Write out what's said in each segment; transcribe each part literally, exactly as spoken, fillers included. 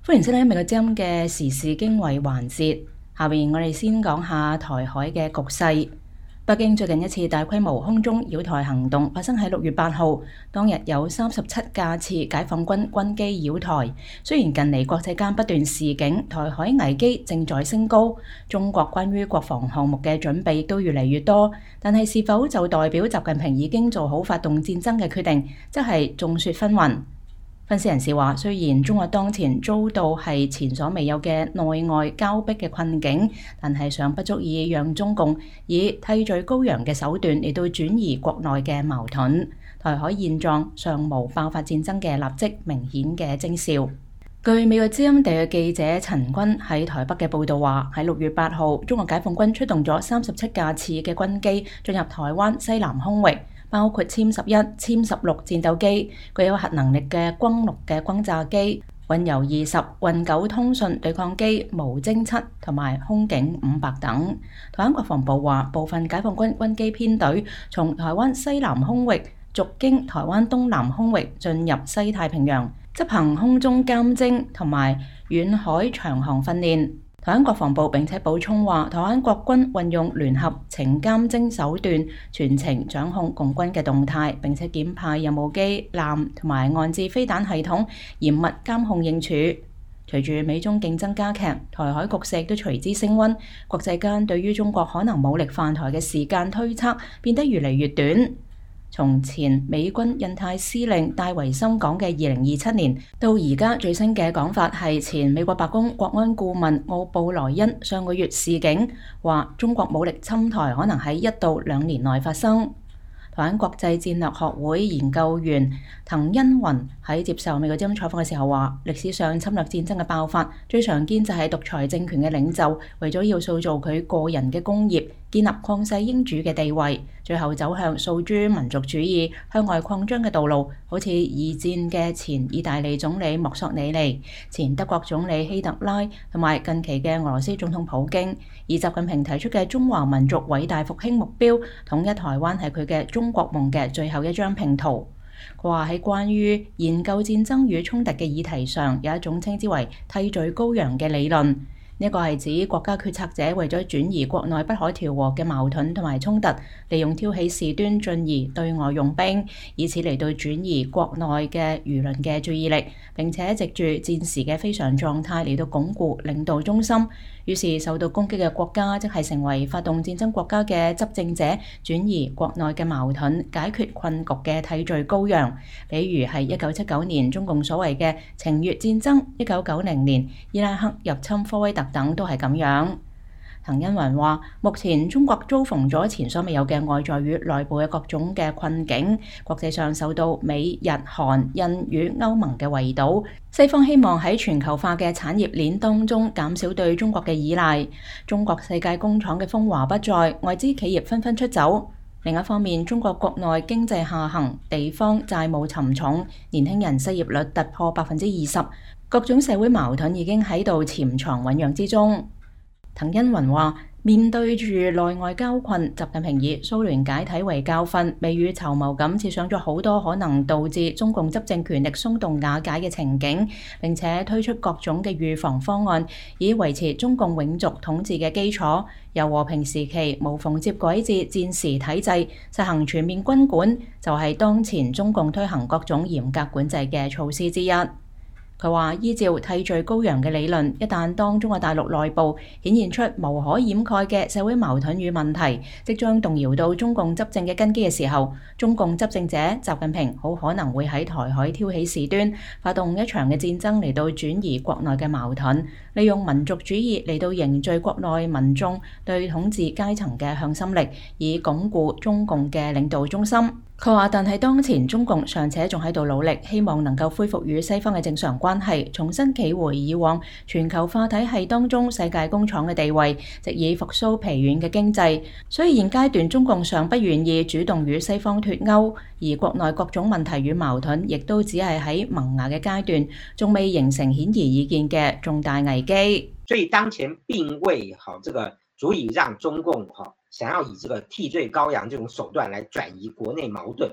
歡迎收聽美國之音嘅時事經緯環節。下面我哋先講下台海嘅局勢。北京最近一次大規模空中擾台行動發生喺六月八號，當日有三十七架次解放軍軍機擾台。雖然近嚟國際間不斷示警，台海危機正在升高，中國關於國防項目嘅準備都越嚟越多，但係是否就代表習近平已經做好發動戰爭嘅決定，則係眾說紛紜。分析人士話，雖然中國當前遭到係前所未有嘅內外交迫嘅困境，但係尚不足以讓中共以替罪羔羊嘅手段嚟到轉移國內嘅矛盾。台海現狀尚無爆發戰爭嘅立即明顯嘅徵兆。據美國之音地嘅記者陳君喺台北嘅報道話，喺六月八號，中國解放軍出動咗三十七架次嘅軍機進入台灣西南空域，包括殲十一、殲十六戰鬥機、具有核能力嘅轟六嘅轟炸機、運油二十、運九通訊對抗機、無偵七同埋空警五百等。台灣國防部話，部分解放軍軍機編隊從台灣西南空域逐經台灣東南空域進入西太平洋，執行空中監偵同埋遠海長航訓練。台灣國防部並且補充話，台灣國軍運用聯合情監偵手段，全程掌控共軍嘅動態，並且檢派任務機、艦同埋岸置飛彈系統，嚴密監控應處。隨住美中競爭加劇，台海局勢都隨之升溫，國際間對於中國可能武力犯台嘅時間推測變得越嚟越短。從前美軍印太司令戴維森講嘅二零二七年，到而家最新嘅講法係前美國白宮國安顧問奧布萊恩上個月示警，話中國武力侵台可能喺一到兩年內發生。台灣國際戰略學會研究員滕恩雲喺接受美國之音採訪嘅時候話，歷史上侵略戰爭嘅爆發最常見就係獨裁政權嘅領袖為咗要塑造佢個人嘅功業，建立曠世英主嘅地位，最後走向訴諸民族主義向外擴張嘅道路，好似二戰嘅前意大利總理墨索里尼、前德國總理希特拉同埋近期嘅俄羅斯總統普京。而習近平提出嘅中華民族偉大復興目標，統一台灣係佢嘅中國夢嘅最後一張拼圖。佢話喺關於研究戰爭與衝突嘅議題上，有一種稱之為替罪羔羊嘅理論。呢個係指國家決策者為咗轉移國內不可調和嘅矛盾同埋衝突，利用挑起事端進而對外用兵，以此嚟到轉移國內嘅輿論嘅注意力，並且藉住戰時嘅非常狀態嚟到鞏固領導中心。於是受到攻擊嘅國家即係成為發動戰爭國家嘅執政者，轉移國內嘅矛盾、解決困局嘅替罪羔羊。比如係一九七九年中共所謂嘅情越戰爭，一九九零年伊拉克入侵科威特等都係咁樣。滕恩雲話，目前中國遭逢咗前所未有嘅外在與內部嘅各種嘅困境，國際上受到美日韓印與歐盟嘅圍堵，西方希望喺全球化嘅產業鏈當中減少對中國嘅依賴，中國世界工廠嘅風華不再，外資企業紛紛出走。另一方面，中國國內經濟下行，地方債務沉重，年輕人失業率突破百分之二十，各種社會矛盾已經喺度潛藏醞釀之中。滕恩雲話，面對住內外交困，習近平以蘇聯解體為教訓，未雨綢繆咁設想咗好多可能導致中共執政權力鬆動瓦解嘅情景，並且推出各種嘅預防方案，以維持中共永續統治嘅基礎。由和平時期無縫接軌至戰時體制，實行全面軍管，就係當前中共推行各種嚴格管制嘅措施之一。佢話：依照替罪羔羊嘅理論，一旦當中國大陸內部顯現出無可掩蓋嘅社會矛盾與問題，即將動搖到中共執政嘅根基嘅時候，中共執政者習近平好可能會喺台海挑起事端，發動一場嘅戰爭嚟到轉移國內嘅矛盾，利用民族主義嚟到凝聚國內民眾對統治階層嘅向心力，以鞏固中共嘅領導中心。佢話：但係當前中共尚且仲喺度努力，希望能夠恢復與西方嘅正常關係，重新企回以往全球化體系當中世界工廠嘅地位，藉以復甦疲軟嘅經濟。所以現階段中共尚不願意主動與西方脫鈎，而國內各種問題與矛盾亦都只係喺萌芽嘅階段，仲未形成顯而易見嘅重大危機。 所以當前並未好這個足以讓中共好想要以這個替罪羔羊這種手段來轉移國內矛盾。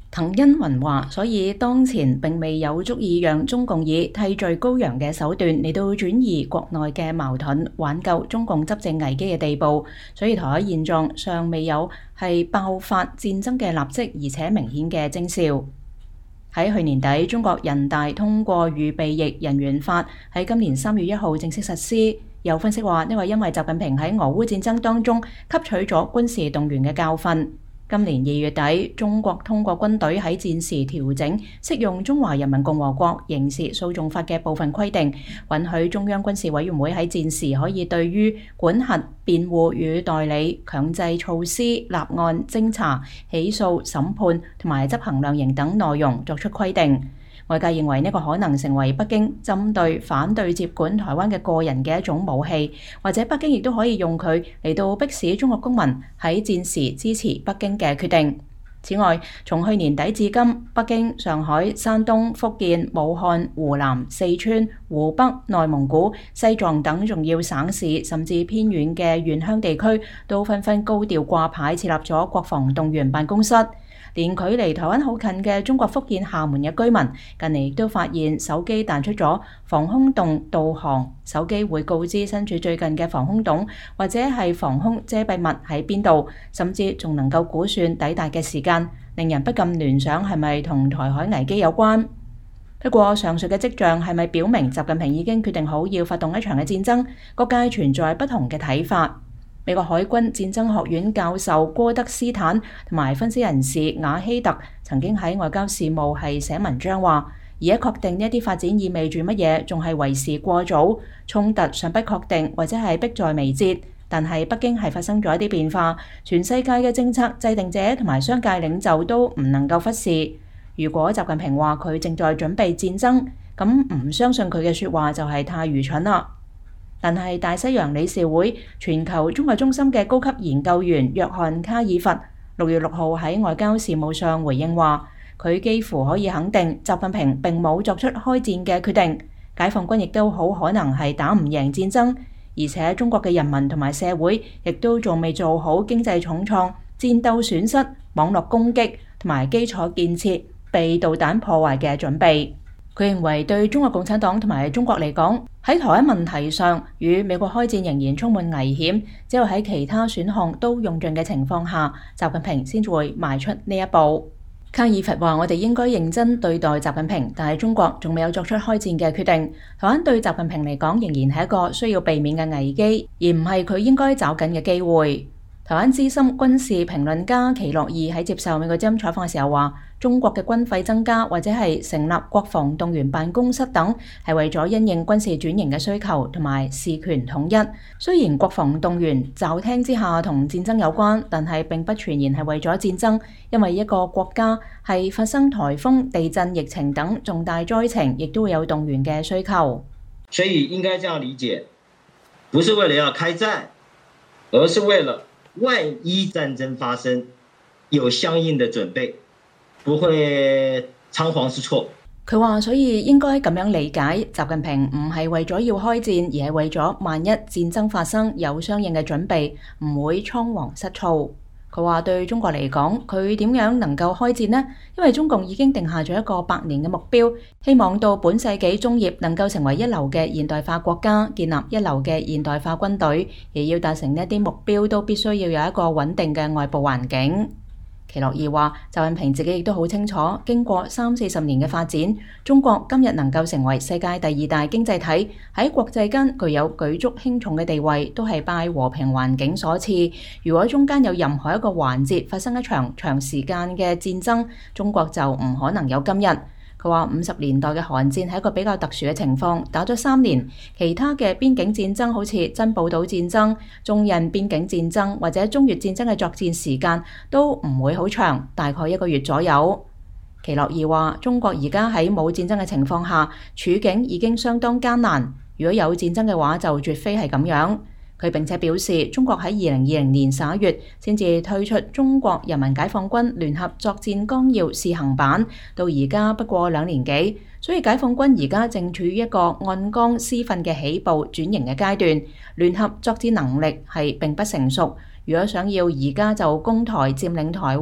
滕恩雲話：所以當前並未有足以讓中共以替罪羔羊嘅手段嚟到轉移國內嘅矛盾，挽救中共執政危機嘅地步。所以台海現狀尚未有係爆發戰爭嘅立即而且明顯嘅徵兆。喺去年底，中國人大通過預備役人員法，喺今年三月一號正式實施。有分析話，呢個因為習近平喺俄烏戰爭當中吸取咗軍事動員嘅教訓。今年二月底，中國通過軍隊喺戰時調整適用《中華人民共和國刑事訴訟法》嘅部分規定，允許中央軍事委員會喺戰時可以對於管轄、辯護與代理、強制措施、立案、偵查、起訴、審判同埋執行量刑等內容作出規定。外界認為呢個可能成為北京針對反對接管台灣嘅個人嘅一種武器，或者北京亦都可以用佢嚟到迫使中國公民喺戰時支持北京嘅決定。此外，從去年底至今，北京、上海、山東、福建、武漢、湖南、四川、湖北、內蒙古、西藏等重要省市，甚至偏遠嘅縣鄉地區，都紛紛高調掛牌設立咗國防動員辦公室。連距離台灣好近嘅中國福建廈門嘅居民，近嚟亦都發現手機彈出咗防空洞導航，手機會告知身處最近嘅防空洞或者係防空遮蔽物喺邊度，甚至仲能夠估算抵達嘅時間，令人不禁聯想係咪同台海危機有關？不過上述嘅跡象係咪表明習近平已經決定好要發動一場嘅戰爭？各界存在不同嘅睇法。美國海軍戰爭學院教授戈德斯坦同埋分析人士瓦希特曾經喺外交事務係寫文章話，而家確定呢一啲發展意味住乜嘢，仲係為時過早，衝突尚不確定或者係迫在眉睫。但係北京係發生咗一啲變化，全世界嘅政策制定者同埋商界領袖都唔能夠忽視。如果習近平話佢正在準備戰爭，咁唔相信佢嘅説話就係太愚蠢啦。但係大西洋理事會全球中國中心嘅高級研究員約翰卡爾佛六月六號喺外交事務上回應話，佢幾乎可以肯定習近平並冇作出開戰嘅決定，解放軍亦都好可能係打唔贏戰爭，而且中國嘅人民同埋社會亦都仲未做好經濟重創、戰鬥損失、網絡攻擊同埋基礎建設被導彈破壞嘅準備。佢認為對中國共產黨同埋中國嚟講，喺台灣問題上與美國開戰仍然充滿危險，只有喺其他選項都用盡嘅情況下，習近平先至會邁出呢一步。卡爾佛話：我哋應該認真對待習近平，但係中國仲未有作出開戰嘅決定。台灣對習近平嚟講仍然係一個需要避免嘅危機，而唔係佢應該找緊嘅機會。台灣資深軍事評論家奇洛爾喺接受美國之音採訪嘅時候話：中國嘅軍費增加或者係成立國防動員辦公室等，係為咗因應軍事轉型嘅需求同埋事權統一。雖然國防動員驟聽之下同戰爭有關，但係並不全然係為咗戰爭，因為一個國家係發生颱風、地震、疫情等重大災情，亦都會有動員嘅需求。 所以應該這樣理解，不是為了要開戰，而是為了萬一戰爭發生，有相應的準備，不會倉皇失措。 佢話，所以應該咁樣理解，習近平唔係為咗要開戰，而係為咗萬一戰爭發生有相應嘅準備，唔會倉皇失措。佢話對中國嚟講，佢點樣能夠開戰呢？因為中共已經定下咗一個百年嘅目標，希望到本世紀中葉能夠成為一流嘅現代化國家，建立一流嘅現代化軍隊。而要達成呢啲目標，都必須要有一個穩定嘅外部環境。奇洛爾話，習近平自己亦都好清楚，經過三四十年嘅發展，中國今日能夠成為世界第二大經濟體，喺國際間具有舉足輕重嘅地位，都係拜和平環境所賜。如果中間有任何一個環節發生一場長時間嘅戰爭，中國就唔可能有今日。佢話五十年代嘅韓戰係一個比較特殊嘅情況，打咗三年，其他嘅邊境戰爭好似珍寶島戰爭、中印邊境戰爭或者中越戰爭嘅作戰時間都唔會好長，大概一個月左右。奇洛爾話：中國而家喺冇戰爭嘅情況下，處境已經相當艱難，如果有戰爭嘅話就絕非係咁樣。佢並且表示，中國喺二零二零年十一月先至推出《中國人民解放軍聯合作戰綱要》試行版，到而家不過兩年幾，所以解放軍而家正處於一個按綱施訓嘅起步轉型嘅階段，聯合作戰能力係並不成熟。如果想要而家就攻台佔領台灣，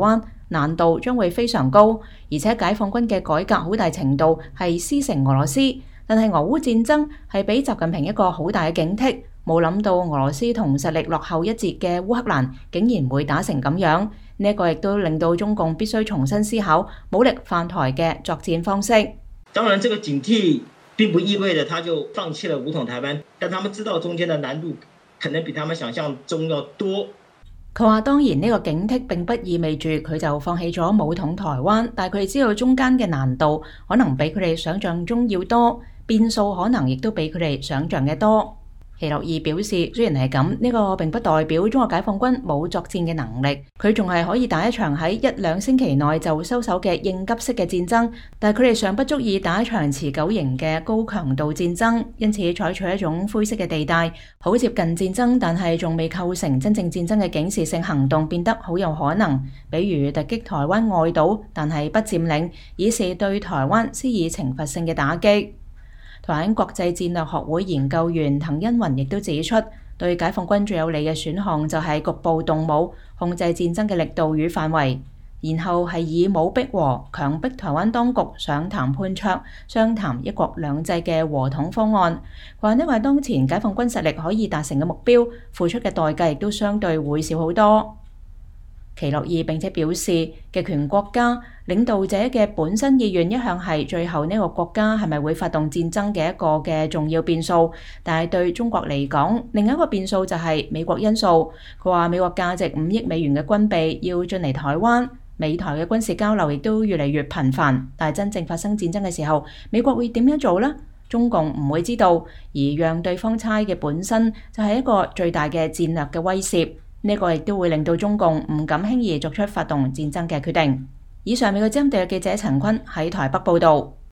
難度將會非常高，而且解放軍嘅改革好大程度係師承俄羅斯。但係俄烏戰爭係俾習近平一個好大嘅警惕，冇諗到俄羅斯同實力落後一截嘅烏克蘭竟然會打成咁樣。呢一個亦都令到中共必須重新思考武力犯台嘅作戰方式。 當然，這個警惕並不意味着他就放棄了武統台灣，但他們知道中間的難度可能比他們想象中要多。 佢話當然呢個警惕並不意味住佢就放棄咗武統台灣，但係佢哋知道中間嘅難度可能比佢哋想象中要多，變數可能亦都比佢哋想象嘅多。奇諾爾表示，雖然係咁，呢個並不代表中國解放軍冇作戰嘅能力，佢仲係可以打一場喺一兩星期內就收手嘅應急式嘅戰爭，但係佢哋尚不足以打一場持久型嘅高強度戰爭，因此採取一種灰色嘅地帶，好接近戰爭，但係仲未構成真正戰爭嘅警示性行動變得好有可能，比如突擊台灣外島，但係不佔領，以示對台灣施以懲罰性嘅打擊。台灣國際戰略學會研究員滕茵雲亦都指出，對解放軍最有利嘅選項就係局部動武，控制戰爭嘅力度與範圍，然後係以武逼和，強迫台灣當局上談判桌，商談一國兩制嘅和統方案。佢話因為當前解放軍實力可以達成嘅目標，付出嘅代價亦都相對會少好多。奇諾爾並且表示，極權國家領導者嘅本身意願一向係最後呢個國家係咪會發動戰爭嘅一個嘅重要變數，但係對中國嚟講，另一個變數就係美國因素。佢話美國價值五億美元嘅軍備要進嚟台灣，美台嘅軍事交流亦都越嚟越頻繁，但係真正發生戰爭嘅時候，美國會點樣做呢？中共唔會知道，而讓對方猜嘅本身就係一個最大嘅戰略嘅威懾。呢個亦都會令到中共唔敢輕易作出發動戰爭嘅決定。以上美國之音特約記者陳坤喺台北報導。